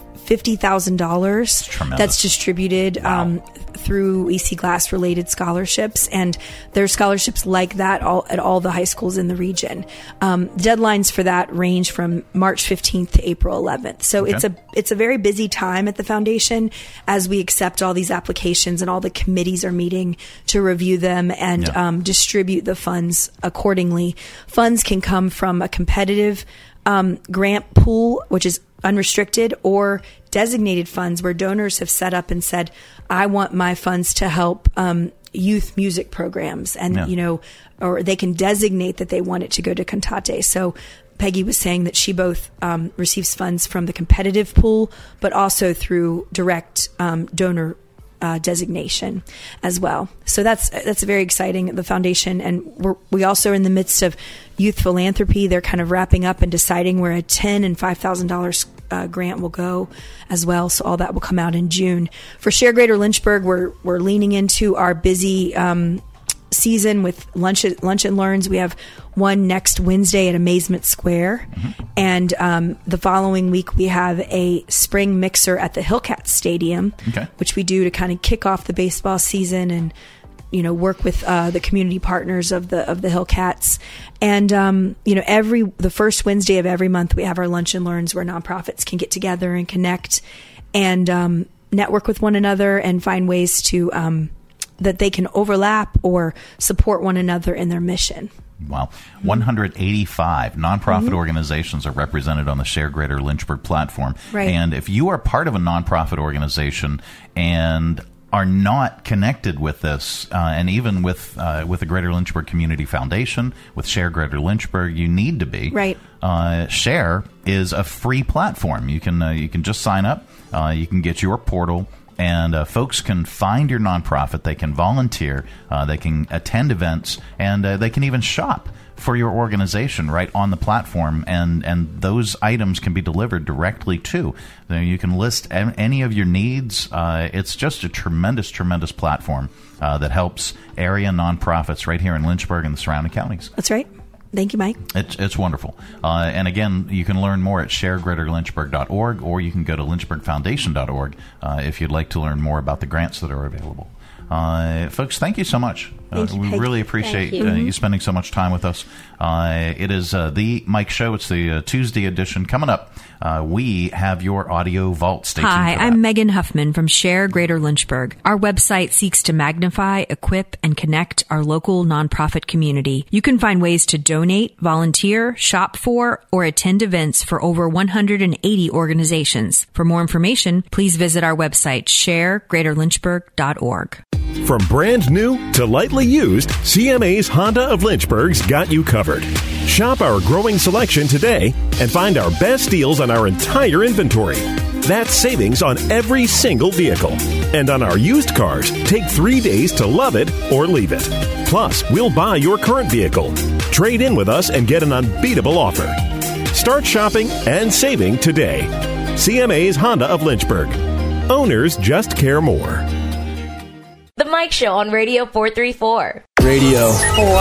$50,000 that's distributed through EC Glass related scholarships, and there's scholarships like that at all the high schools in the region. Deadlines for that range from March 15th to April 11th. So it's a very busy time at the foundation as we accept all these applications, and all the committees are meeting to review them and distribute the funds accordingly. Funds can come from a competitive grant pool, which is unrestricted, or designated funds where donors have set up and said, I want my funds to help youth music programs, and or they can designate that they want it to go to Cantate. So Peggy was saying that she both receives funds from the competitive pool, but also through direct donor designation as well. So that's very exciting, the foundation. And we also are in the midst of youth philanthropy. They're kind of wrapping up and deciding where a $10,000 and $5,000 grant will go as well. So all that will come out in June. For Share Greater Lynchburg, we're leaning into our busy season with lunch and learns. We have one next Wednesday at Amazement Square, and the following week we have a spring mixer at the Hillcats Stadium, which we do to kind of kick off the baseball season and work with the community partners of the Hillcats. And the first Wednesday of every month we have our lunch and learns where nonprofits can get together and connect and network with one another and find ways to that they can overlap or support one another in their mission. Wow. 185 nonprofit organizations are represented on the Share Greater Lynchburg platform. Right. And if you are part of a nonprofit organization and are not connected with this, and even with the Greater Lynchburg Community Foundation, with Share Greater Lynchburg, you need to be. Right. Share is a free platform. You can just sign up. You can get your portal. And folks can find your nonprofit. They can volunteer. They can attend events, and they can even shop for your organization right on the platform. And those items can be delivered directly to. You can list any of your needs. It's just a tremendous, tremendous platform that helps area nonprofits right here in Lynchburg and the surrounding counties. That's right. Thank you, Mike. It's wonderful. And again, you can learn more at sharegreaterlynchburg.org, or you can go to lynchburgfoundation.org if you'd like to learn more about the grants that are available. Folks, thank you so much. We really appreciate you spending so much time with us. It is the Mike Show. It's the Tuesday edition. Coming up, we have your audio vault. Stay tuned. Hi, I'm Megan Huffman from Share Greater Lynchburg. Our website seeks to magnify, equip, and connect our local nonprofit community. You can find ways to donate, volunteer, shop for, or attend events for over 180 organizations. For more information, please visit our website, sharegreaterlynchburg.org. From brand new to lightly used, CMA's Honda of Lynchburg's got you covered. Shop our growing selection today and find our best deals on our entire inventory. That's savings on every single vehicle. And on our used cars, take 3 days to love it or leave it. Plus, we'll buy your current vehicle. Trade in with us and get an unbeatable offer. Start shopping and saving today. CMA's Honda of Lynchburg. Owners just care more. The Mike Show on Radio 434. Radio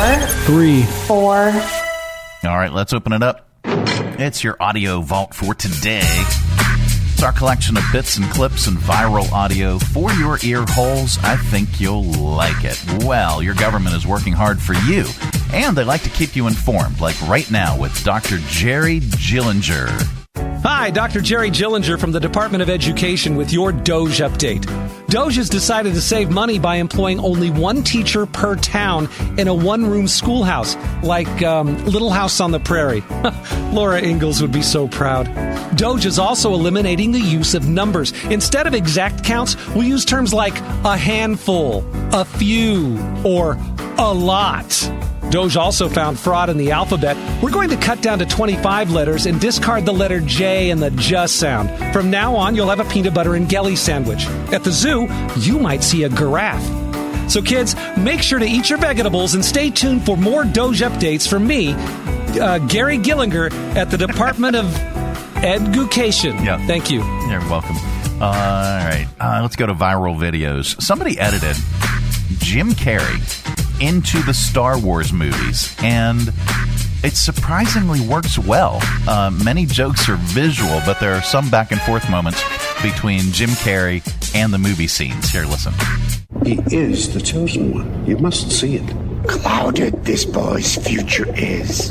434. All right, let's open it up. It's your audio vault for today. It's our collection of bits and clips and viral audio for your ear holes. I think you'll like it. Well, your government is working hard for you, and they like to keep you informed, like right now with Dr. Jerry Gillinger. Hi, Dr. Jerry Gillinger from the Department of Education with your DOGE update. DOGE has decided to save money by employing only one teacher per town in a one-room schoolhouse, like Little House on the Prairie. Laura Ingalls would be so proud. DOGE is also eliminating the use of numbers. Instead of exact counts, we use terms like a handful, a few, or a lot. DOGE also found fraud in the alphabet. We're going to cut down to 25 letters and discard the letter J and the J sound. From now on, you'll have a peanut butter and jelly sandwich. At the zoo, you might see a giraffe. So kids, make sure to eat your vegetables and stay tuned for more DOGE updates from me, Gary Gillinger, at the Department of Education. Yeah. Thank you. You're welcome. All right. Let's go to viral videos. Somebody edited Jim Carrey into the Star Wars movies, and it surprisingly works well. Many jokes are visual, but there are some back and forth moments between Jim Carrey and the movie scenes. Here, listen. He is the chosen one. You must see it. Clouded this boy's future is.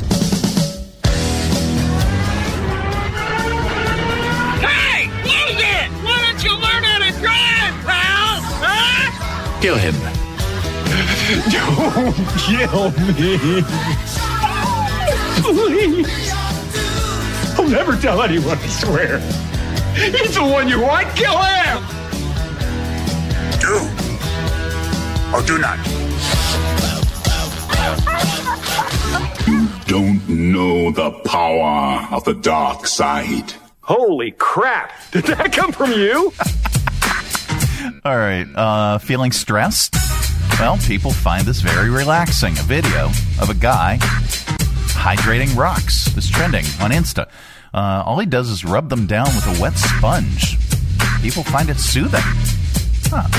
Hey, loser! Why don't you learn how to drive, pal? Huh? Kill him. Don't kill me. Please. I'll never tell anyone, I swear. He's the one you want. Kill him! Do or do not. You don't know the power of the dark side. Holy crap! Did that come from you? All right, feeling stressed? Well, people find this very relaxing. A video of a guy hydrating rocks is trending on Insta. All he does is rub them down with a wet sponge. People find it soothing. Huh.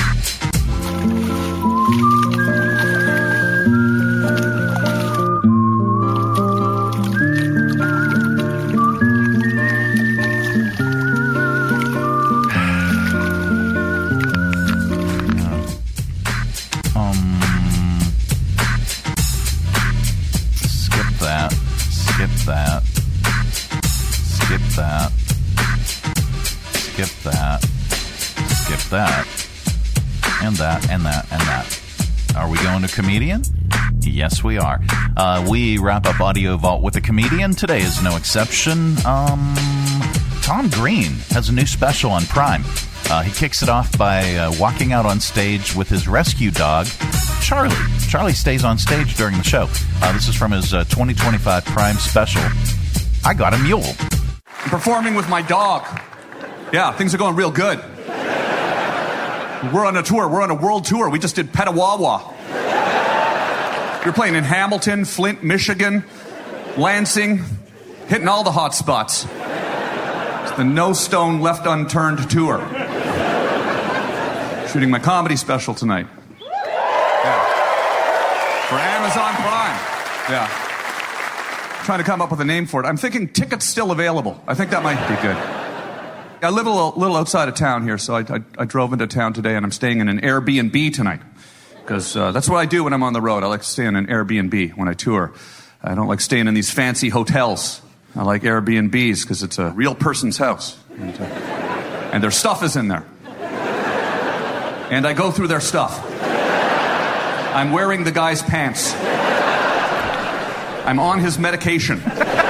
Are we going to comedian? Yes, we are. We wrap up Audio Vault with a comedian. Today is no exception. Tom Green has a new special on Prime. He kicks it off by walking out on stage with his rescue dog, Charlie. Charlie stays on stage during the show. This is from his 2025 Prime special, I Got a Mule. I'm performing with my dog. Yeah, things are going real good. We're on a tour. We're on a world tour. We just did Petawawa. We're playing in Hamilton, Flint, Michigan, Lansing, hitting all the hot spots. It's the No Stone Left Unturned tour. Shooting my comedy special tonight. Yeah. For Amazon Prime. Yeah. Trying to come up with a name for it. I'm thinking Tickets Still Available. I think that might be good. I live a little outside of town here, so I drove into town today, and I'm staying in an Airbnb tonight. Because that's what I do when I'm on the road. I like to stay in an Airbnb when I tour. I don't like staying in these fancy hotels. I like Airbnbs because it's a real person's house. And their stuff is in there. And I go through their stuff. I'm wearing the guy's pants. I'm on his medication.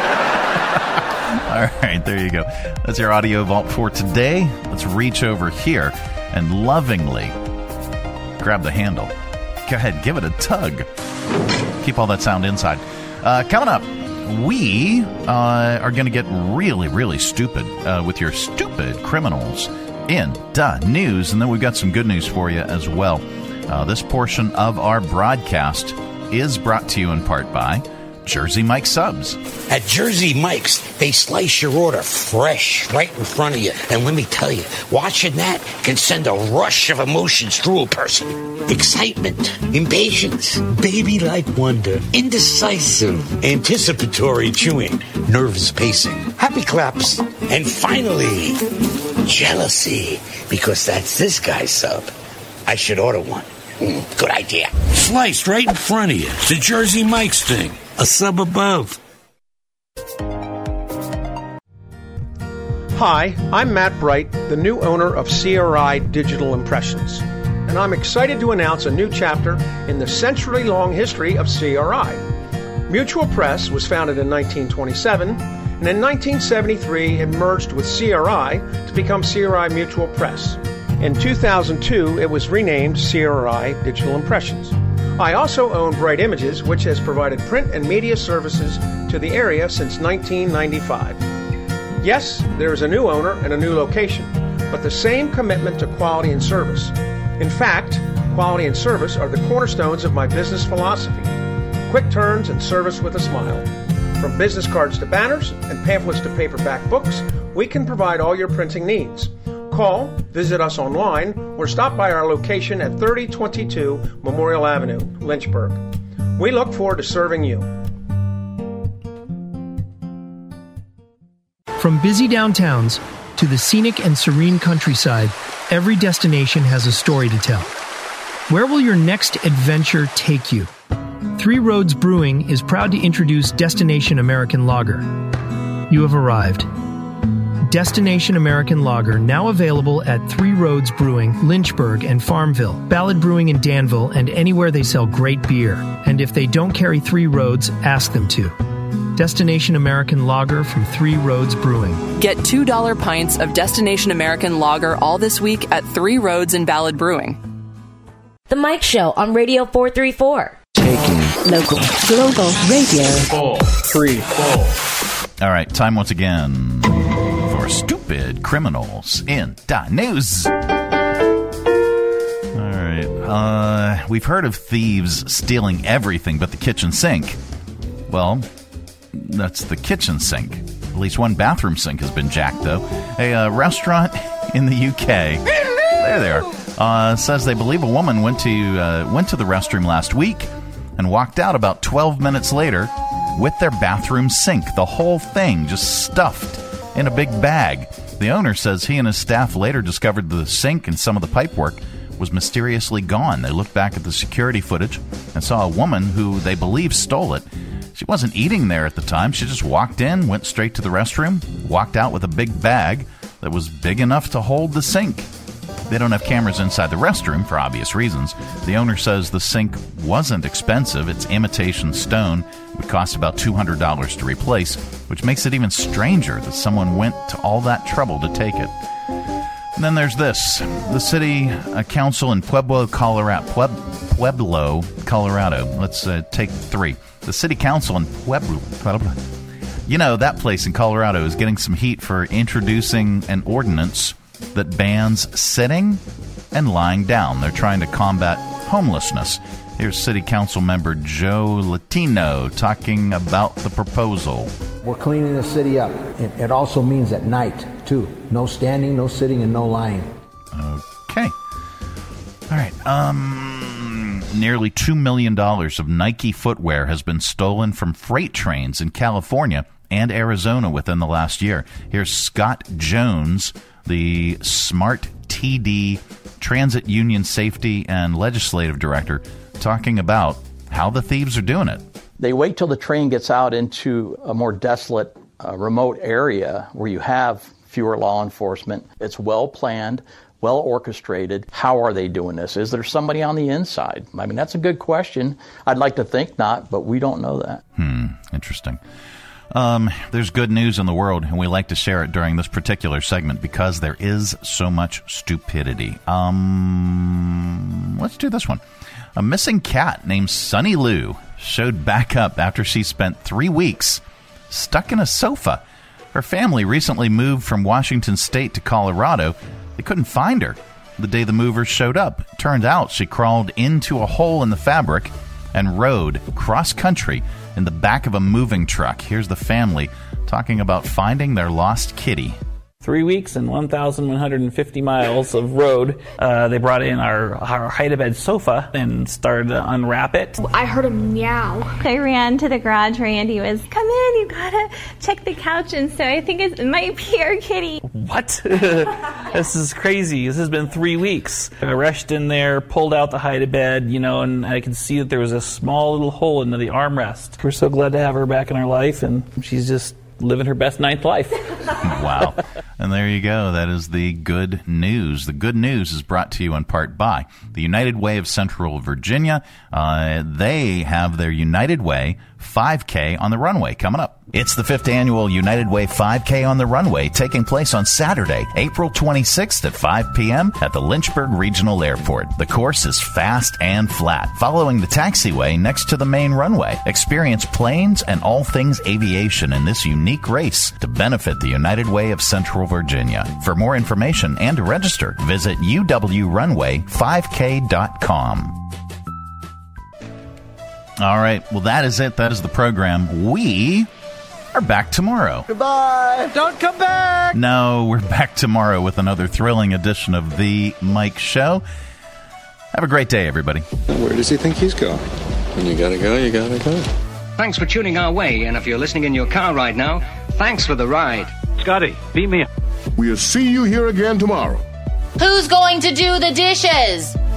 All right, there you go. That's your Audio Vault for today. Let's reach over here and lovingly grab the handle. Go ahead, give it a tug. Keep all that sound inside. Coming up, we are going to get really, really stupid with your stupid criminals in the news. And then we've got some good news for you as well. This portion of our broadcast is brought to you in part by Jersey Mike's Subs. At Jersey Mike's, they slice your order fresh right in front of you. And let me tell you, watching that can send a rush of emotions through a person. Excitement, impatience, baby-like wonder, indecisive, anticipatory chewing, nerves pacing, happy claps, and finally, jealousy, because that's this guy's sub. I should order one. Good idea. Sliced right in front of you. The Jersey Mike's thing. A sub above. Hi, I'm Matt Bright, the new owner of CRI Digital Impressions, and I'm excited to announce a new chapter in the century-long history of CRI. Mutual Press was founded in 1927, and in 1973 it merged with CRI to become CRI Mutual Press. In 2002, it was renamed CRI Digital Impressions. I also own Bright Images, which has provided print and media services to the area since 1995. Yes, there is a new owner and a new location, but the same commitment to quality and service. In fact, quality and service are the cornerstones of my business philosophy. Quick turns and service with a smile. From business cards to banners and pamphlets to paperback books, we can provide all your printing needs. Call, visit us online, or stop by our location at 3022 Memorial Avenue, Lynchburg. We look forward to serving you. From busy downtowns to the scenic and serene countryside, every destination has a story to tell. Where will your next adventure take you? Three Roads Brewing is proud to introduce Destination American Lager. You have arrived. Destination American Lager, now available at Three Roads Brewing, Lynchburg, and Farmville, Ballard Brewing in Danville, and anywhere they sell great beer. And if they don't carry Three Roads, ask them to. Destination American Lager from Three Roads Brewing. Get $2 pints of Destination American Lager all this week at Three Roads in Ballard Brewing. The Mike Show on Radio 434. Taking local, global radio. 4, 3, 4. All right, time once again for Stupid Criminals in the News. All right, we've heard of thieves stealing everything but the kitchen sink. Well, that's the kitchen sink. At least one bathroom sink has been jacked, though. A restaurant in the UK, there they are, says they believe a woman went to the restroom last week and walked out about 12 minutes later with their bathroom sink. The whole thing just stuffed in a big bag. The owner says he and his staff later discovered the sink and some of the pipework was mysteriously gone. They looked back at the security footage and saw a woman who they believe stole it. She wasn't eating there at the time. She just walked in, went straight to the restroom, walked out with a big bag that was big enough to hold the sink. They don't have cameras inside the restroom for obvious reasons. The owner says the sink wasn't expensive. It's imitation stone. It would cost about $200 to replace, which makes it even stranger that someone went to all that trouble to take it. And then there's this. The city council in Pueblo, Colorado. Let's take 3. The city council in Pueblo. You know, that place in Colorado is getting some heat for introducing an ordinance that bans sitting and lying down. They're trying to combat homelessness. Here's City Council member Joe Latino talking about the proposal. We're cleaning the city up. It also means at night, too. No standing, no sitting, and no lying. Okay. All right. Nearly $2 million of Nike footwear has been stolen from freight trains in California and Arizona within the last year. Here's Scott Jones, the Smart TD Transit Union Safety and Legislative Director, talking about how the thieves are doing it. They wait till the train gets out into a more desolate, remote area where you have fewer law enforcement. It's well planned, well orchestrated. How are they doing this? Is there somebody on the inside? I mean, that's a good question. I'd like to think not, but we don't know that. Interesting. There's good news in the world, and we like to share it during this particular segment because there is so much stupidity. Let's do this one. A missing cat named Sunny Lou showed back up after she spent 3 weeks stuck in a sofa. Her family recently moved from Washington State to Colorado. They couldn't find her the day the movers showed up. Turned out she crawled into a hole in the fabric and rode cross-country in the back of a moving truck. Here's the family talking about finding their lost kitty. 3 weeks and 1,150 miles of road. They brought in our hide-a-bed sofa and started to unwrap it. I heard him meow. I ran to the garage. Randy was, come in, you gotta check the couch. And so I think it might be our kitty. What? This is crazy. This has been 3 weeks. I rushed in there, pulled out the hide-a-bed, and I could see that there was a small little hole into the armrest. We're so glad to have her back in our life, and she's just living her best ninth life. Wow. And there you go. That is the good news. The good news is brought to you in part by the United Way of Central Virginia. They have their United Way 5K on the runway coming up. It's the 5th annual United Way 5K on the runway taking place on Saturday, April 26th at 5 p.m. at the Lynchburg Regional Airport. The course is fast and flat, following the taxiway next to the main runway. Experience planes and all things aviation in this unique race to benefit the United Way of Central Virginia. For more information and to register, visit uwrunway5k.com. All right, well, that is it. That is the program. We are back tomorrow. Goodbye. Don't come back. No, we're back tomorrow with another thrilling edition of The Mike Show. Have a great day, everybody. Where does he think he's going? When you gotta go, you gotta go. Thanks for tuning our way, and if you're listening in your car right now, thanks for the ride. It's Scotty, beat me up. We'll see you here again tomorrow. Who's going to do the dishes?